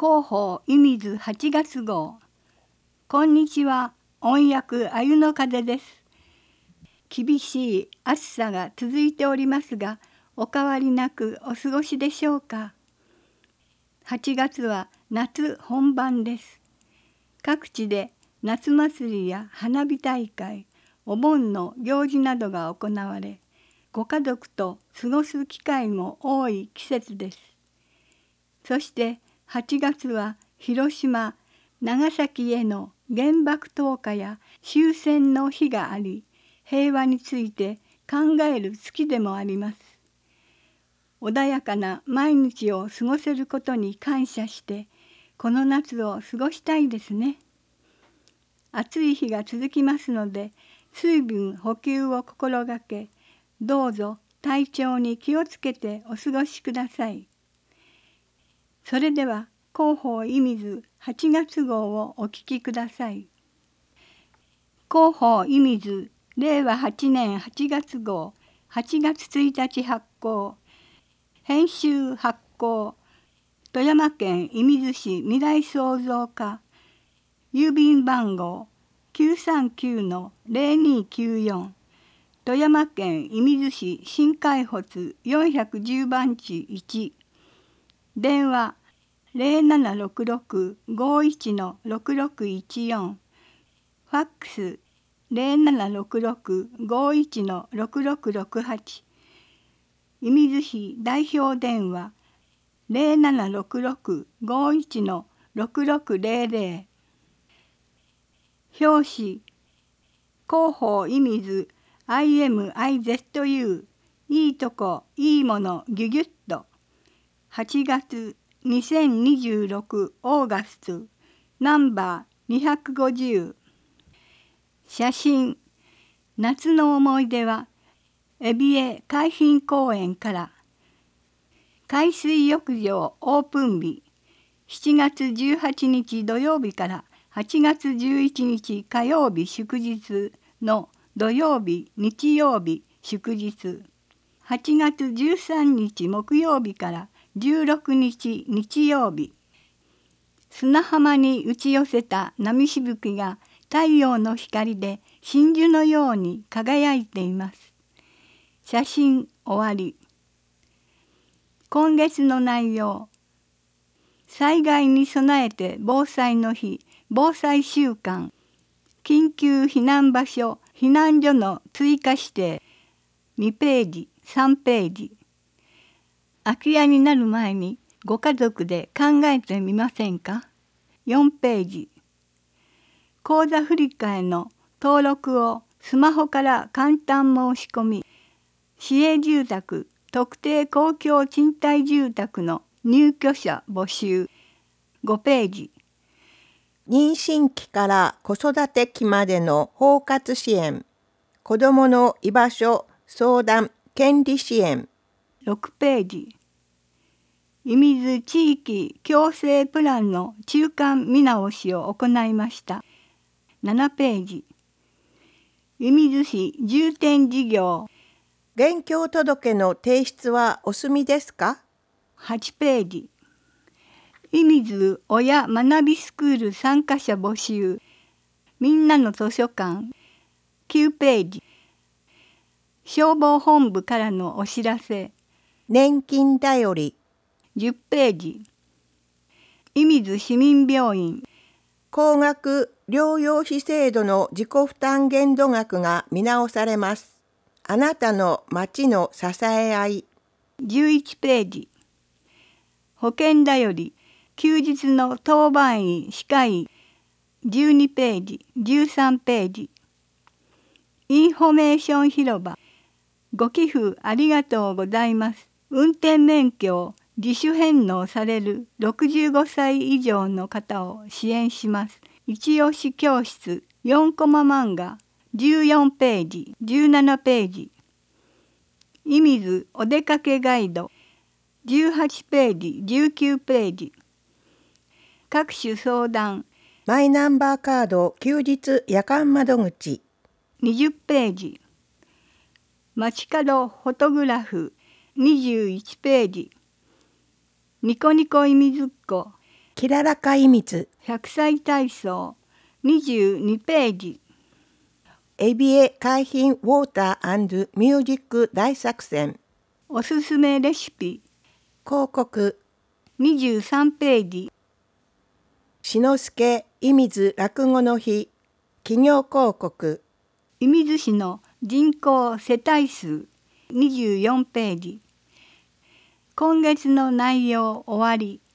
広報射水8月号。こんにちは、音訳あゆの風です。厳しい暑さが続いておりますが、お変わりなくお過ごしでしょうか。8月は夏本番です。各地で夏祭りや花火大会、お盆の行事などが行われ、ご家族と過ごす機会も多い季節です。そして8月は広島、長崎への原爆投下や終戦の日があり、平和について考える月でもあります。穏やかな毎日を過ごせることに感謝して、この夏を過ごしたいですね。暑い日が続きますので、水分補給を心がけ、どうぞ体調に気をつけてお過ごしください。それでは広報射水8月号をお聞きください。広報射水令和8年8月号8月1日発行。編集発行。富山県射水市未来創造課。郵便番号 939-0294。富山県射水市新海保410番地1。電話0766-51-6614。ファックス0766-51-6668。射水市代表電話0766-51-6600。表紙広報射水 IMIZU いいとこいいものギュギュッと。8月2026オーガストナンバー250。写真夏の思い出は海老江海浜公園から。海水浴場オープン日7月18日土曜日から8月11日火曜日祝日の土曜日日曜日祝日。8月13日木曜日から16日日曜日。砂浜に打ち寄せた波しぶきが太陽の光で真珠のように輝いています。写真終わり。今月の内容。災害に備えて防災の日、防災週間、緊急避難場所、避難所の追加指定、2ページ、3ページ。空き家になる前にご家族で考えてみませんか。4ページ。口座振替の登録をスマホから簡単申し込み、市営住宅、特定公共賃貸住宅の入居者募集。5ページ。 妊娠期から子育て期までの包括支援、子どもの居場所、相談、権利支援。 6ページ。射水地域共生プランの中間見直しを行いました。7ページ。射水市重点事業。 現況届の提出はお済みですか。 8ページ。射水親学びスクール参加者募集。みんなの図書館。9ページ。消防本部からのお知らせ。 年金だより。 10ページ。射水市民病院。 高額療養費制度の自己負担限度額が見直されます。あなたの町の支え合い。 11ページ。保険だより休日の当番員歯科医。12ページ、13ページ。インフォメーション広場。ご寄付ありがとうございます。運転免許を自主返納される65歳以上の方を支援します。一押し教室4コマ漫画14ページ、17ページ。射水お出かけガイド18ページ、19ページ。各種相談マイナンバーカード休日夜間窓口 20ページ。街角フォトグラフ21ページ。ニコニコいみずっこきららか秘密 100歳体操22ページ。 エビエ海浜ウォーター&ミュージック大作戦おすすめレシピ広告 23ページ。 志の輔射水落語の日企業広告射水市の人口世帯数24ページ。今月の内容終わり。